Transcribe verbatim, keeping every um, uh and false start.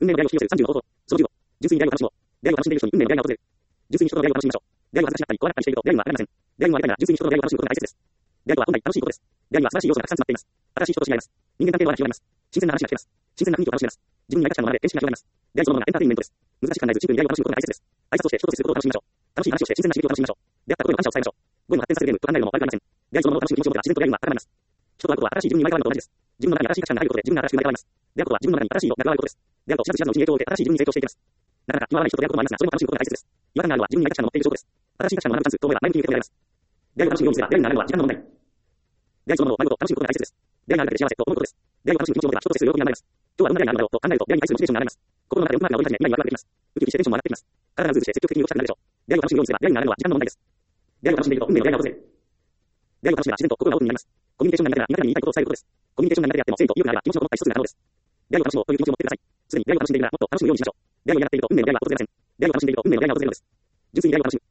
運命の出会いを引き寄せるさんじゅうの方法。そのじゅうご、純粋に出会いを楽しもう。出会いを楽しんでいる人に運命の出会いが訪れる。純粋に人との出会いを楽しみましょう。出会いは恥ずかしかったり、怖がったりしていると出会いは現れません。出会いはありたいなら純粋に人との出会いを楽しむことが大切です。出会いとは本来楽しいことです。出会いは素晴らしい要素がたくさん詰まっています。新しい人と知り合います。人間関係の輪が広がります。新鮮な話が聞けます。新鮮な雰囲気を楽しめます。自分に合いたくしたものまで天使が広がります。出会いそのものがエンターテインメントです。難しく考えずシンプルに出会いを楽しむことが大切です。挨拶をして人と接することを楽しみましょう。楽しい話をして新鮮な刺激を楽しみましょう。出会ったことへの感謝を伝えましょう。語彙の発展させるゲームと考えるのも悪くありません。出会いそのものを楽しむ気持ちを持てば自然と出会いには高まります。人と会うことは新しい自分に生まれ変わるのと同じです。自分の中に新しい価値観が入ることで自分が新しく生まれ変わります。出会うことは自分の中に新しい欲が加わることです。出会うと知らず知らずのうちに影響を受け新しい自分に成長していきます。なかなか今まで人と出会うこともありますが、それも楽しむことが大切です。違和感があるのは自分に合いたくしたものを持っている証拠です。新しい価値観の学ぶチャンスと思えば前向きに受け止められます。出会いを楽しむようにすれば出会いになるのは時間の問題。出会いそのものを丸ごと楽しむことが大切です。出会いがあるだけで幸せと思うことです。出会いを楽しむ気持ちを持てば人と接する喜びが生まれます。今日はどんな出会いがあるのだろうと考えると出会いに対するモチベーションが上がります。心の中で音楽が踊り始め未来にワクワクできます。ウキウキしてテンションも上がってきます。体がうずうずして積極的に動きたくなるでしょう。出会いを楽しむようにすれば出会いになるのは時間の問題です。出会いを楽しんでいると運命の出会いが訪れる。出会いを楽しめば自然と心がオープンになります。コミュニケーションが苦手なら苦手に言いたいことを伝えることです。コミュニケーションが苦手であっても誠意と意欲があれば気持ちのこもった意思疎通が可能です。出会いを楽しもうという気持ちを持ってください。すでに出会いを楽しんでいるならもっと楽しむようにしましょう。出会いを嫌がっていると運命の出会いが訪れません。出会いを楽しんでいると運命の出会いが訪れるのです。純粋に出会いを楽しむ。